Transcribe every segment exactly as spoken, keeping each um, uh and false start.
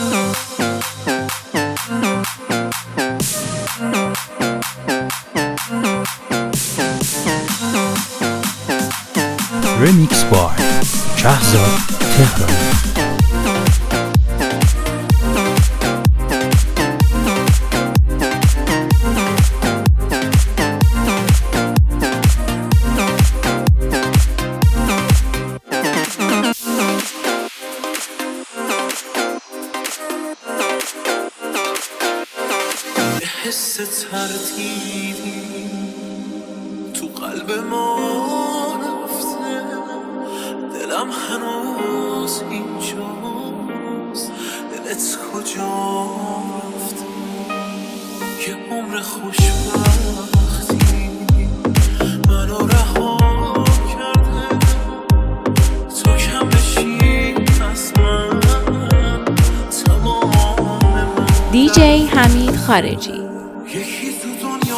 Remix by Shahzad Tehrani. حس تردیدی تو قلب ما رفته، دلم هنوز اینجاست، دلت کجا رفته؟ یه عمر خوشبختی منو رها کرده، تو کم بشی از من تمام من. دیجی حمید خارجی. یکی تو دنیا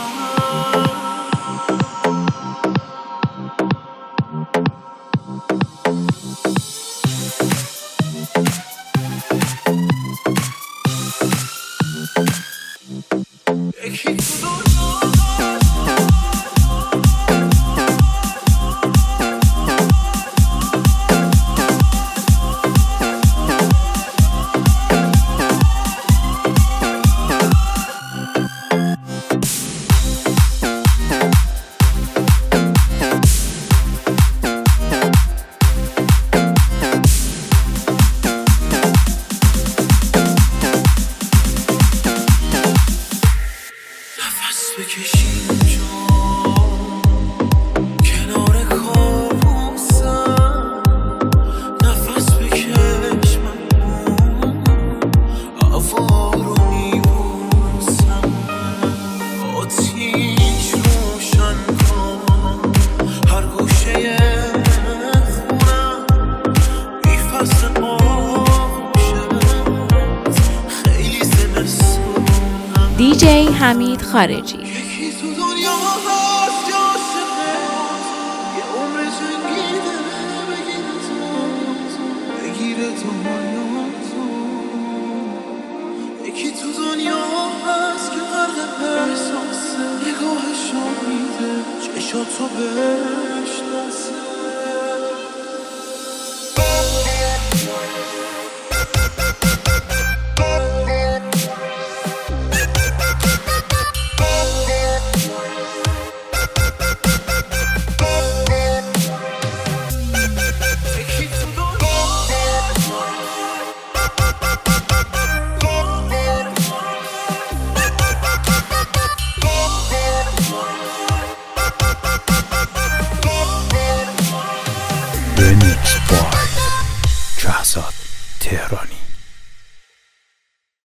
یکی تو بکشیم جا کنار کابوسم، نفس بکش من هوا رو میبوسم، آتیش روشن کن هر گوشه خونم، بی فصل آغوشت خیلی زمستونم. دیجی حمید خارجی. یکی تو دنیا هست که غرق احساسه، نگاهش رو میده چشاتو بشناسه. Remix by Shahzad Tehrani.